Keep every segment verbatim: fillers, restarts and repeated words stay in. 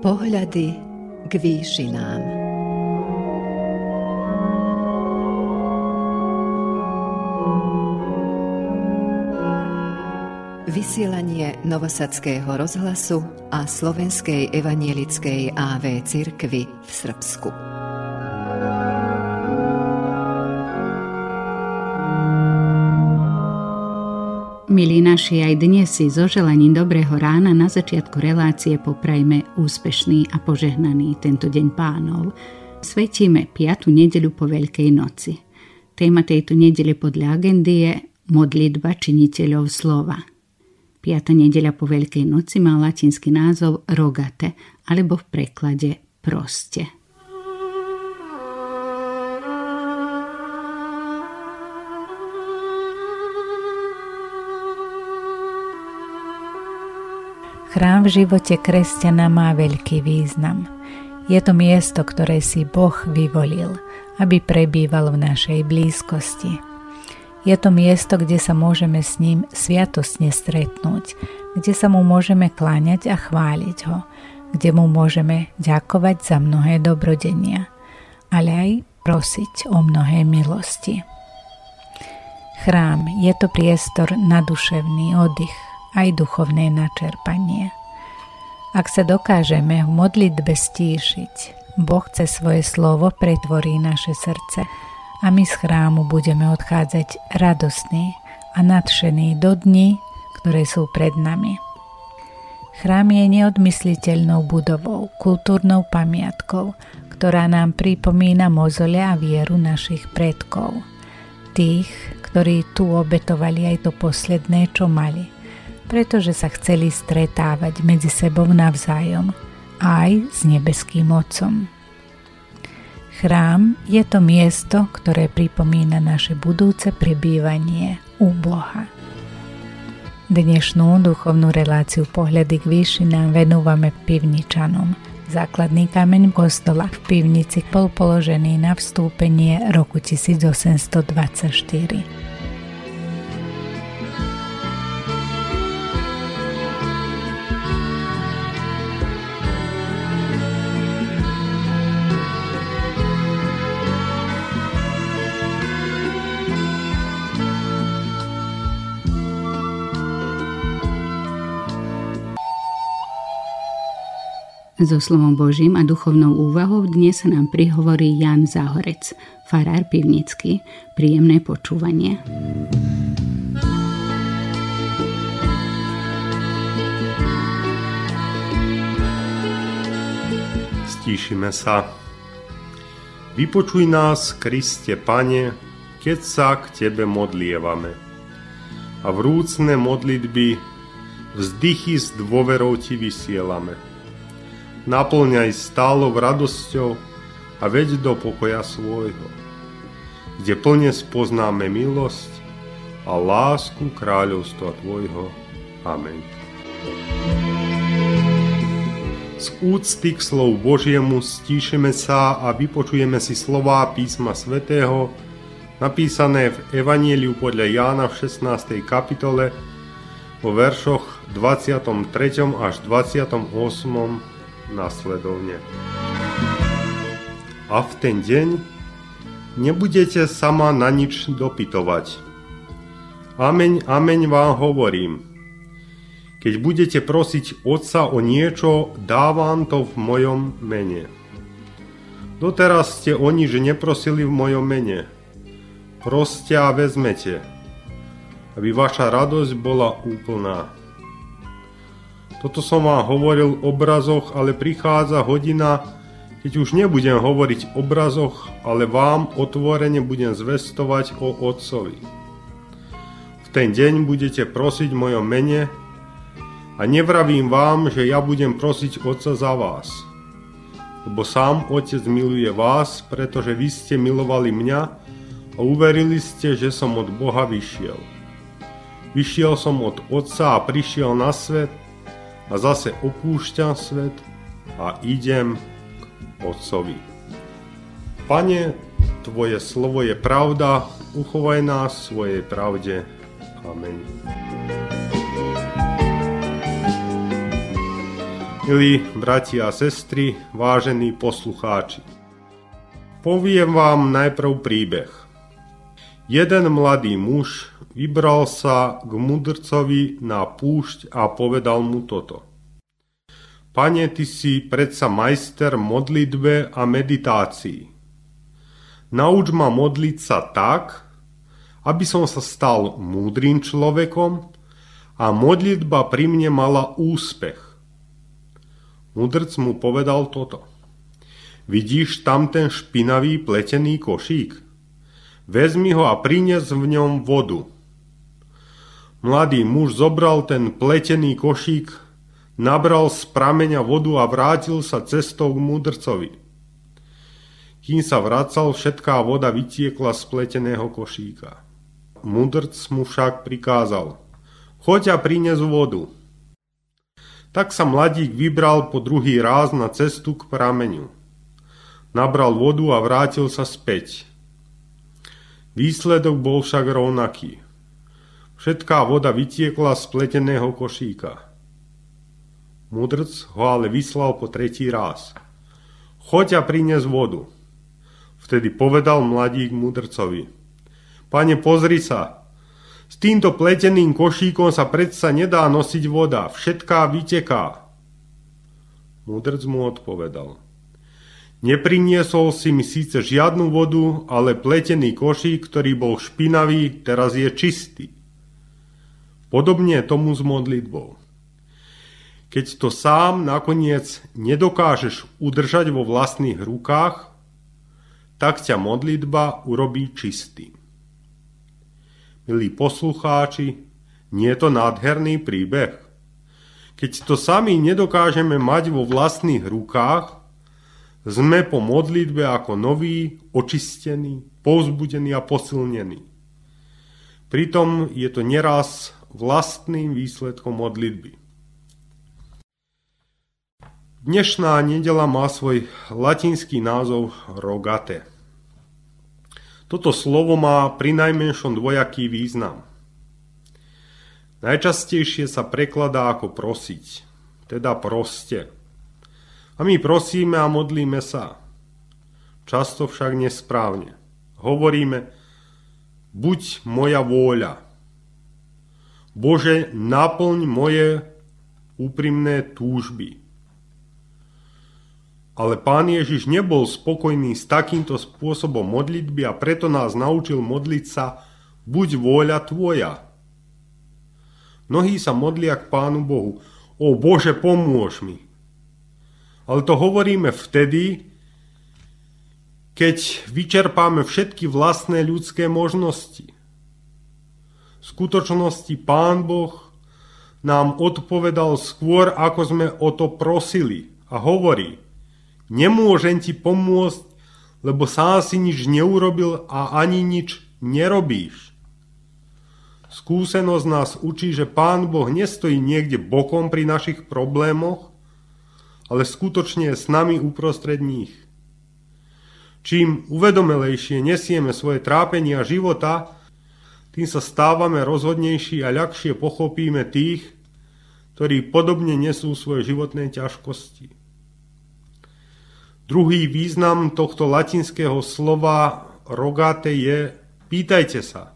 Pohľady k výšinám. Vysielanie Novosadského rozhlasu a Slovenskej evanielickej á vé cirkvi v Srbsku. Milí naši, aj dnes si so želaním dobrého rána na začiatku relácie poprajme úspešný a požehnaný tento deň Pánov. Svetíme piatu nedeľu po Veľkej noci. Téma tejto nedele podľa agendy je modlitba činiteľov slova. Piata nedeľa po Veľkej noci má latinský názov rogate, alebo v preklade proste. Chrám v živote kresťana má veľký význam. Je to miesto, ktoré si Boh vyvolil, aby prebýval v našej blízkosti. Je to miesto, kde sa môžeme s ním sviatostne stretnúť, kde sa mu môžeme kláňať a chváliť ho, kde mu môžeme ďakovať za mnohé dobrodenia, ale aj prosiť o mnohé milosti. Chrám je to priestor na duševný oddych, aj duchovné načerpanie. Ak sa dokážeme v modlitbe stíšiť, Boh cez svoje slovo pretvorí naše srdce a my z chrámu budeme odchádzať radostní a nadšení do dní, ktoré sú pred nami. Chrám je neodmysliteľnou budovou, kultúrnou pamiatkou, ktorá nám pripomína mozole a vieru našich predkov. Tých, ktorí tu obetovali aj to posledné, čo mali, pretože sa chceli stretávať medzi sebou navzájom, aj s nebeským Otcom. Chrám je to miesto, ktoré pripomína naše budúce prebývanie u Boha. Dnešnú duchovnú reláciu Pohľady k výšinám venúvame Pivničanom. Základný kameň kostola v pivnici bol položený na vstúpenie roku tisícosemstodvadsaťštyri. So slovom Božím a duchovnou úvahou dnes sa nám prihovorí Ján Záhorec, farár pivnický. Príjemné počúvanie. Stíšime sa. Vypočuj nás, Kriste Pane, keď sa k Tebe modlievame. A vrúcne modlitby, vzdychy s dôverou Ti vysielame. Naplňaj stálou radosťou a veď do pokoja svojho, kde plne spoznáme milosť a lásku kráľovstva Tvojho. Amen. Z úcty k slovu Božiemu stíšime sa a vypočujeme si slová písma svätého, napísané v Evanjeliu podľa Jána v šestnástej kapitole vo veršoch dvadsiatom treťom až dvadsiatom ôsmom nasledovne. A v ten deň nebudete sa ma na nič dopytovať. Ameň, ameň vám hovorím. Keď budete prosiť Otca o niečo, dávam to v mojom mene. Doteraz ste o nič neprosili v mojom mene. Proste a vezmete, aby vaša radosť bola úplná. Toto som vám hovoril o obrazoch, ale prichádza hodina, keď už nebudem hovoriť o obrazoch, ale vám otvorene budem zvestovať o Otcovi. V ten deň budete prosiť v mojom mene a nevravím vám, že ja budem prosiť Otca za vás. Lebo sám Otec miluje vás, pretože vy ste milovali mňa a uverili ste, že som od Boha vyšiel. Vyšiel som od Otca a prišiel na svet, a zase opúšťam svet a idem k Otcovi. Pane, Tvoje slovo je pravda, uchovaj nás v svojej pravde. Amen. Milí bratia a sestry, vážení poslucháči, poviem vám najprv príbeh. Jeden mladý muž vybral sa k mudrcovi na púšť a povedal mu toto. Pane, ty si predsa majster modlitbe a meditácii. Nauč ma modliť sa tak, aby som sa stal múdrym človekom a modlitba pri mne mala úspech. Mudrc mu povedal toto. Vidíš tam ten špinavý pletený košík? Vezmi ho a prines v ňom vodu. Mladý muž zobral ten pletený košík, nabral z prameňa vodu a vrátil sa cestou k mudrcovi. Kým sa vracal, všetká voda vytiekla z pleteného košíka. Mudrc mu však prikázal. Choď a prines vodu. Tak sa mladík vybral po druhý raz na cestu k prameňu. Nabral vodu a vrátil sa späť. Výsledok bol však rovnaký. Všetká voda vytiekla z pleteného košíka. Mudrc ho ale vyslal po tretí raz. Choď a prines vodu. Vtedy povedal mladík mudrcovi. Pane, pozri sa. S týmto pleteným košíkom sa predsa nedá nosiť voda, všetká vyteká. Mudrc mu odpovedal. Nepriniesol si mi síce žiadnu vodu, ale pletený košík, ktorý bol špinavý, teraz je čistý. Podobne tomu s modlitbou. Keď to sám nakoniec nedokážeš udržať vo vlastných rukách, tak ťa modlitba urobí čistým. Milí poslucháči, nie je to nádherný príbeh? Keď to sami nedokážeme mať vo vlastných rukách, sme po modlitbe ako noví, očistení, povzbudení a posilnení. Pritom je to neraz vlastným výsledkom modlitby. Dnešná nedeľa má svoj latinský názov rogate. Toto slovo má prinajmenšom dvojaký význam. Najčastejšie sa prekladá ako prosiť, teda proste. A my prosíme a modlíme sa. Často však nesprávne. Hovoríme, buď moja vôľa. Bože, naplň moje úprimné túžby. Ale Pán Ježiš nebol spokojný s takýmto spôsobom modlitby a preto nás naučil modliť sa buď vôľa tvoja. Mnohí sa modlia k Pánu Bohu. O Bože, pomôž mi. Ale to hovoríme vtedy, keď vyčerpáme všetky vlastné ľudské možnosti. V skutočnosti Pán Boh nám odpovedal skôr, ako sme o to prosili a hovorí, nemôžem ti pomôcť, lebo sám si nič neurobil a ani nič nerobíš. Skúsenosť nás učí, že Pán Boh nestojí niekde bokom pri našich problémoch, ale skutočne je s nami uprostred nich. Čím uvedomelejšie nesieme svoje trápenia života, tým sa stávame rozhodnejší a ľahšie pochopíme tých, ktorí podobne nesú svoje životné ťažkosti. Druhý význam tohto latinského slova rogate je pýtajte sa.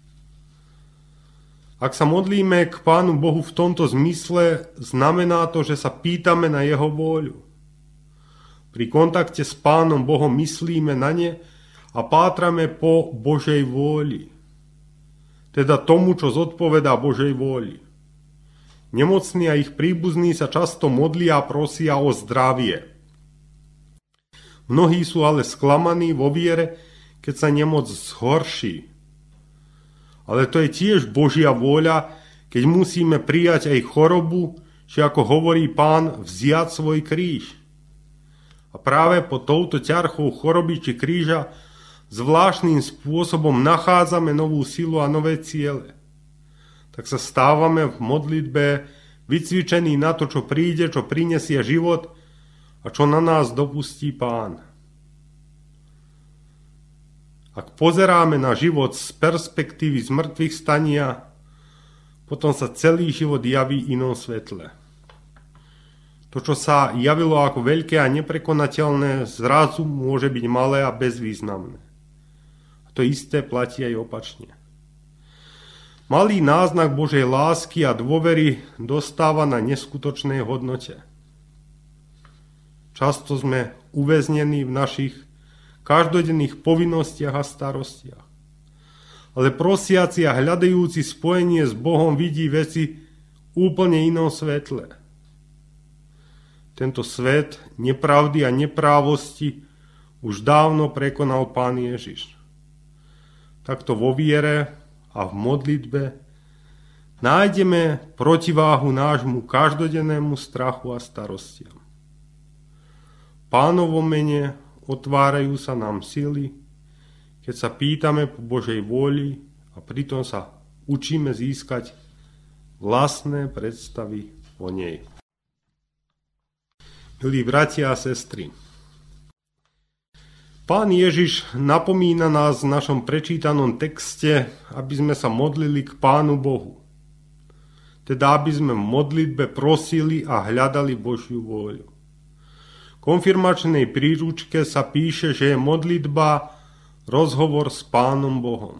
Ak sa modlíme k Pánu Bohu v tomto zmysle, znamená to, že sa pýtame na jeho vôľu. Pri kontakte s Pánom Bohom myslíme na ne a pátrame po Božej vôli. Teda tomu, čo zodpovedá Božej vôli. Nemocní a ich príbuzní sa často modlia a prosia o zdravie. Mnohí sú ale sklamaní vo viere, keď sa nemoc zhorší. Ale to je tiež Božia vôľa, keď musíme prijať aj chorobu, či ako hovorí Pán, vziať svoj kríž. A práve pod touto ťarchou choroby či kríža zvláštnym spôsobom nachádzame novú silu a nové ciele. Tak sa stávame v modlitbe vycvičení na to, čo príde, čo prinesie život a čo na nás dopustí Pán. Ak pozeráme na život z perspektívy zmrtvých stania, potom sa celý život javí inom svetle. To, čo sa javilo ako veľké a neprekonateľné, zrazu môže byť malé a bezvýznamné. A to isté platí aj opačne. Malý náznak Božej lásky a dôvery dostáva na neskutočnej hodnote. Často sme uväznení v našich každodenných povinnostiach a starostiach. Ale prosiaci a hľadajúci spojenie s Bohom vidí veci úplne inom svetle. Tento svet nepravdy a neprávosti už dávno prekonal Pán Ježiš. Takto vo viere a v modlitbe nájdeme protiváhu nášmu každodennému strachu a starostiam. Pánovom mene otvárajú sa nám sily, keď sa pýtame po Božej vôli a pritom sa učíme získať vlastné predstavy o nej. Milí bratia a sestry, Pán Ježiš napomína nás v našom prečítanom texte, aby sme sa modlili k Pánu Bohu. Teda aby sme v modlitbe prosili a hľadali Božiu vôľu. V konfirmačnej príručke sa píše, že je modlitba rozhovor s Pánom Bohom.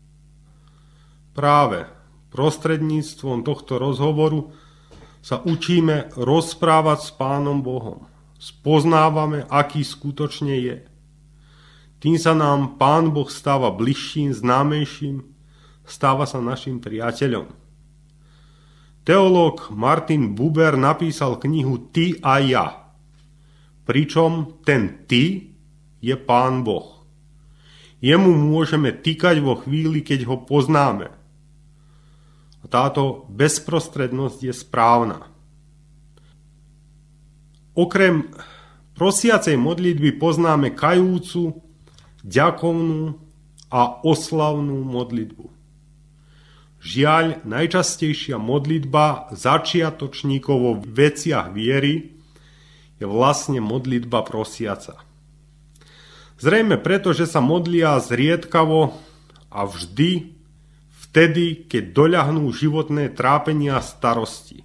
Práve prostredníctvom tohto rozhovoru sa učíme rozprávať s Pánom Bohom. Spoznávame, aký skutočne je. Tým sa nám Pán Boh stáva bližším, známejším, stáva sa našim priateľom. Teológ Martin Buber napísal knihu Ty a ja, pričom ten Ty je Pán Boh. Jemu môžeme tykať vo chvíli, keď ho poznáme. A táto bezprostrednosť je správna. Okrem prosiacej modlitby poznáme kajúcu, ďakovnú a oslavnú modlitbu. Žiaľ, najčastejšia modlitba začiatočníkov vo veciach viery je vlastne modlitba prosiaca. Zrejme preto, že sa modlia zriedkavo a vždy vtedy, keď doľahnú životné trápenia a starosti.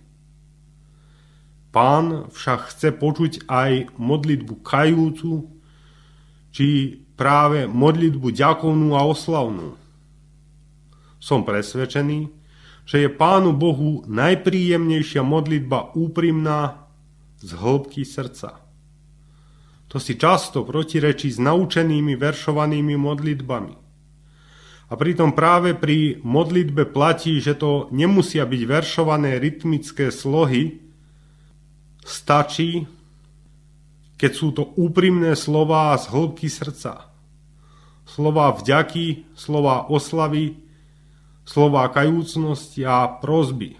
Pán však chce počuť aj modlitbu kajúcu, či práve modlitbu ďakovnú a oslavnú. Som presvedčený, že je Pánu Bohu najpríjemnejšia modlitba úprimná z hĺbky srdca. To si často protirečí s naučenými veršovanými modlitbami. A pritom práve pri modlitbe platí, že to nemusia byť veršované rytmické slohy, stačí, keď sú to úprimné slová z hĺbky srdca. Slová vďaky, slová oslavy, slová kajúcnosti a prosby.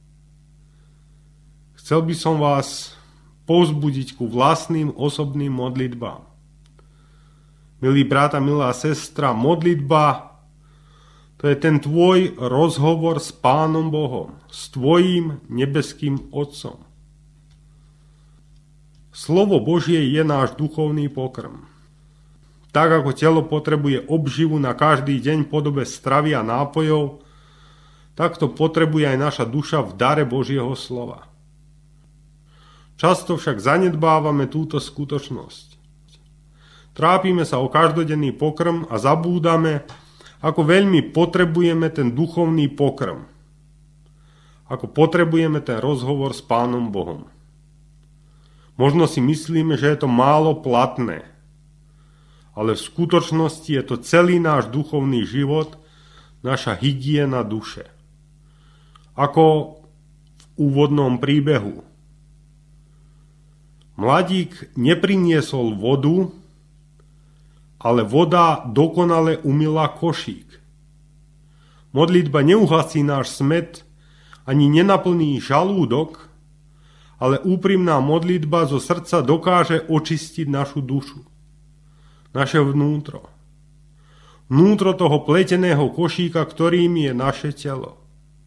Chcel by som vás povzbudiť ku vlastným osobným modlitbám. Milý brat a milá sestra, modlitba to je ten tvoj rozhovor s Pánom Bohom, s tvojím nebeským Otcom. Slovo Božie je náš duchovný pokrm. Tak ako telo potrebuje obživu na každý deň v podobe stravy a nápojov, tak to potrebuje aj naša duša v dare Božieho slova. Často však zanedbávame túto skutočnosť. Trápime sa o každodenný pokrm a zabúdame, ako veľmi potrebujeme ten duchovný pokrm. Ako potrebujeme ten rozhovor s Pánom Bohom. Možno si myslíme, že je to málo platné, ale v skutočnosti je to celý náš duchovný život, naša hygiena duše. Ako v úvodnom príbehu. Mladík nepriniesol vodu, ale voda dokonale umyla košík. Modlitba neuhasí náš smäd, ani nenaplní žalúdok, ale úprimná modlitba zo srdca dokáže očistiť našu dušu, naše vnútro. Vnútro toho pleteného košíka, ktorým je naše telo.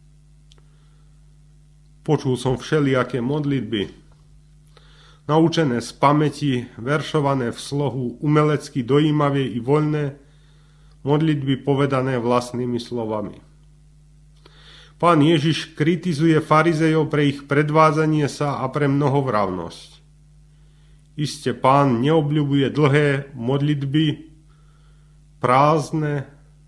Počul som všelijaké modlitby, naučené z pamäti, veršované v slohu, umelecky dojímavé i voľné, modlitby povedané vlastnými slovami. Pán Ježiš kritizuje farizejov pre ich predvádzanie sa a pre mnohovravnosť. Iste Pán neobľubuje dlhé modlitby, prázdne,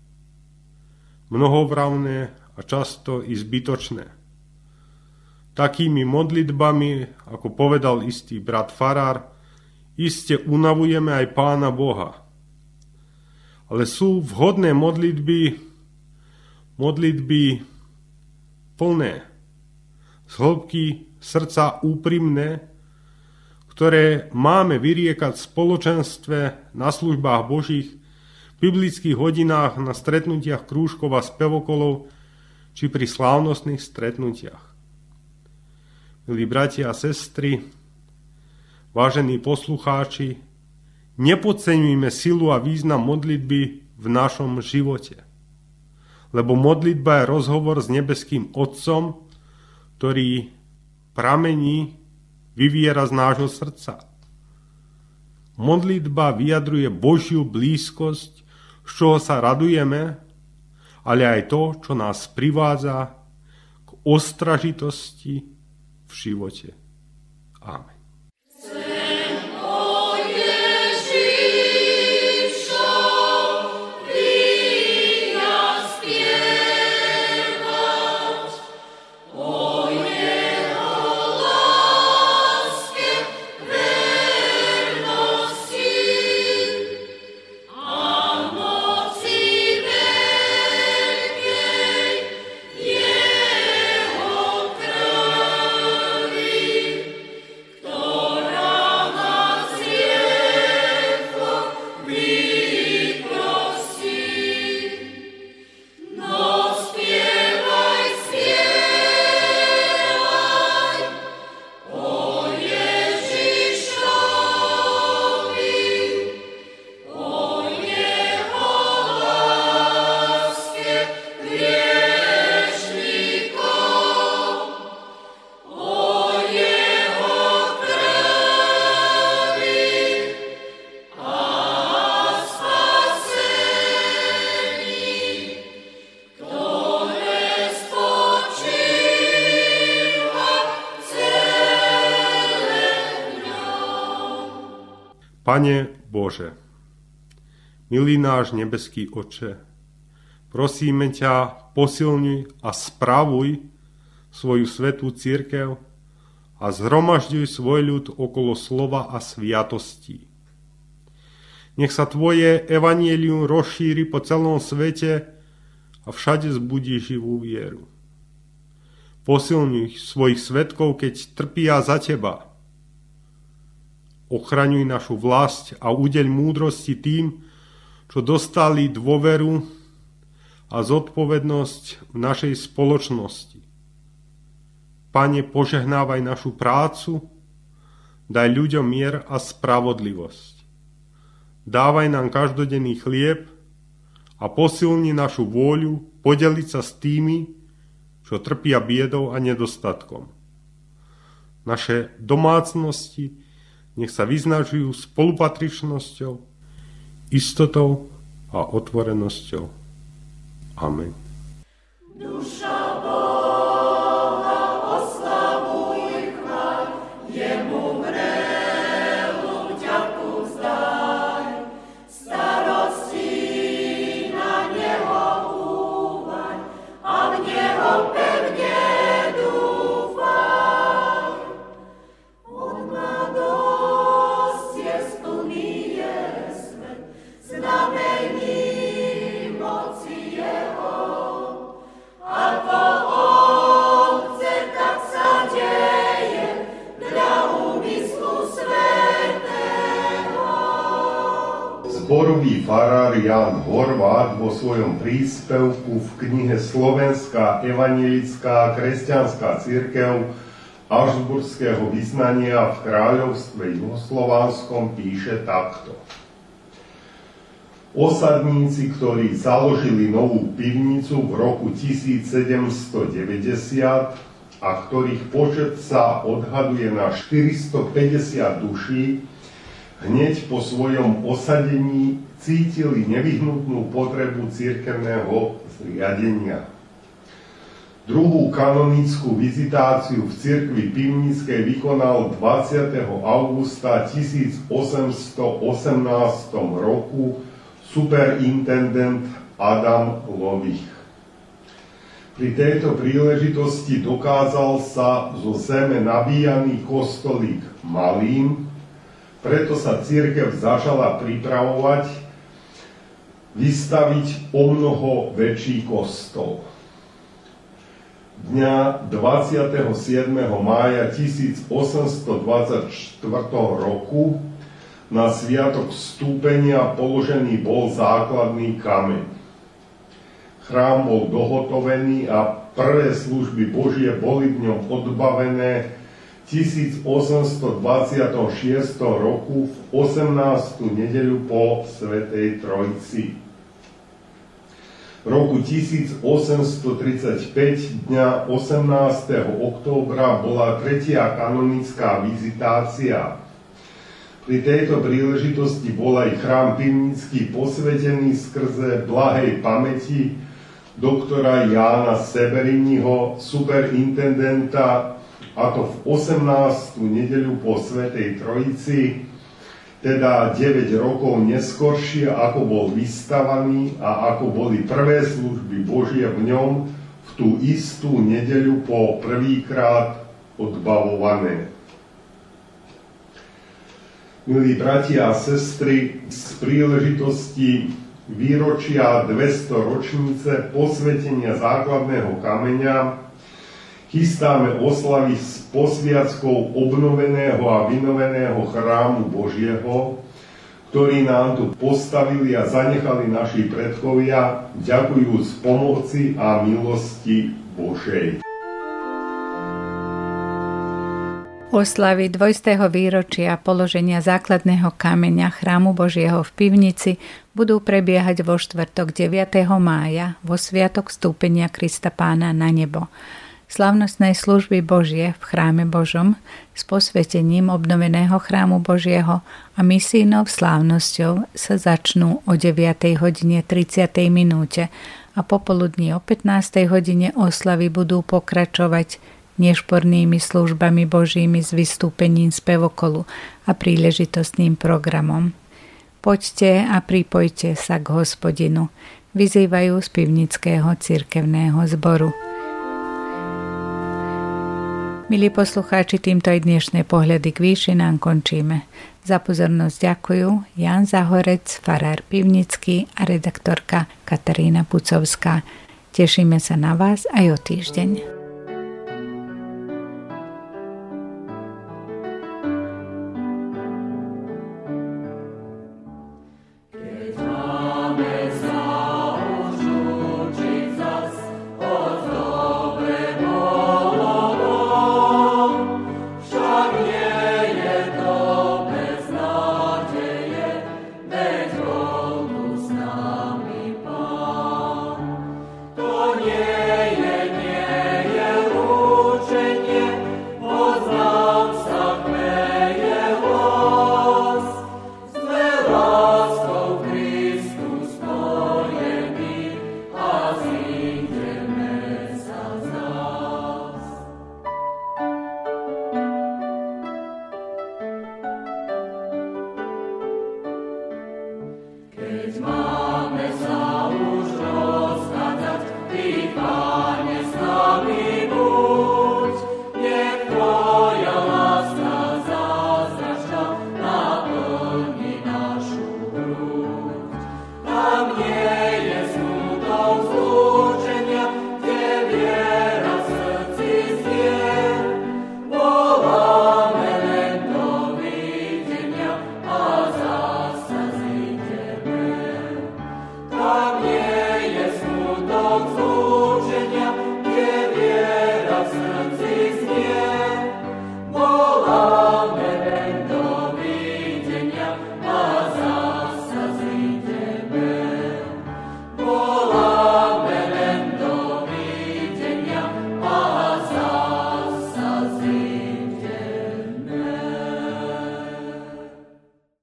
mnohovravné a často i zbytočné. Takými modlitbami, ako povedal istý brat farár, iste unavujeme aj Pána Boha. Ale sú vhodné modlitby, modlitby plné, z hĺbky srdca úprimné, ktoré máme vyriekať v spoločenstve, na službách Božích, v biblických hodinách, na stretnutiach krúžkov a spevokolov, či pri slávnostných stretnutiach. Milí bratia a sestry, vážení poslucháči, nepodceňujme silu a význam modlitby v našom živote. Lebo modlitba je rozhovor s nebeským Otcom, ktorý pramení, vyviera z nášho srdca. Modlitba vyjadruje Božiu blízkosť, z čoho sa radujeme, ale aj to, čo nás privádza k ostražitosti v živote. Amen. Pane Bože, milý náš nebeský Otče, prosíme ťa, posilňuj a spravuj svoju svätú cirkev a zhromažďuj svoj ľud okolo slova a sviatostí. Nech sa tvoje evanjelium rozšíri po celom svete a všade zbudí živú vieru. Posilňuj svojich svedkov, keď trpia za teba. Ochraňuj našu vlast a udeľ múdrosti tým, čo dostali dôveru a zodpovednosť v našej spoločnosti. Pane, požehnávaj našu prácu, daj ľuďom mier a spravodlivosť. Dávaj nám každodenný chlieb a posilni našu vôľu podeliť sa s tými, čo trpia biedou a nedostatkom. Naše domácnosti nech sa vyznačujú spolupatričnosťou, istotou a otvorenosťou. Amen. Duša Boha oslavuj, chváľ, jemu mrelu vďaku vzdaj, starosti na neho úvaj a v neho pevne dúfaj. On má dosť, je splníje svet, znamení moci jeho. Ako on chce, tak sa deje, dla úmyslu svätého. Zborový farár Ján Horváth vo svojom príspevku v knihe Slovenská evanjelická kresťanská cirkev Augsburského vyznania v kráľovstve juhoslovanskom píše takto. Osadníci, ktorí založili novú pivnicu v roku tisícsedemstodeväťdesiat a ktorých počet sa odhaduje na štyristopäťdesiat duší, hneď po svojom osadení cítili nevyhnutnú potrebu cirkevného zriadenia. Druhú kanonickú vizitáciu v cirkvi Pivnickej vykonal dvadsiateho augusta tisícosemstoosemnásť roku superintendent Adam Lovich. Pri tejto príležitosti dokázal sa zo zeme nabíjaný kostolík malým, preto sa cirkev začala pripravovať vystaviť omnoho väčší kostol. Dňa dvadsiateho siedmeho mája tisícosemstodvadsaťštyri roku na sviatok vstúpenia položený bol základný kameň. Chrám bol dohotovený a prvé služby Božie boli v ňom odbavené tisícosemstodvadsiateho roku v osemnástu nedeľu po Svätej Trojici. V roku tisícosemstotridsaťpäť dňa osemnásteho októbra bola tretia kanonická vizitácia. Pri tejto príležitosti bol aj chrám Pivnický posvetený skrze blahej pamäti doktora Jána Severiniho, superintendenta, a to v osemnástu nedeľu po Svätej Trojici, teda deväť rokov neskoršie, ako bol vystavaný a ako boli prvé služby Božie v ňom v tú istú nedeľu po prvýkrát odbavované. Milí bratia a sestry, z príležitosti výročia dvesto ročnice posvetenia základného kameňa chystáme oslavy s posviackou obnoveného a vynoveného chrámu Božieho, ktorý nám tu postavili a zanechali naši predkovia, ďakujúc pomoci a milosti Božej. Oslavy dvojstého výročia položenia základného kameňa chrámu Božieho v Pivnici budú prebiehať vo štvrtok deviateho mája vo sviatok vstúpenia Krista Pána na nebo. Slávnostné služby Božie v chráme Božom s posvetením obnoveného chrámu Božieho a misijnou slávnosťou sa začnú o deviatej hodine tridsiatej minúte a popoludní o pätnástej hodine oslavy budú pokračovať nešpornými službami Božími s vystúpením spevokolu a príležitostným programom. Poďte a pripojte sa k Hospodinu, vyzývajú z Pivnického cirkevného zboru. Milí poslucháči, týmto aj dnešné pohľady k výšinám končíme. Za pozornosť ďakujú Ján Zahorec, farár Pivnický a redaktorka Katarína Pucovská. Tešíme sa na vás aj o týždeň.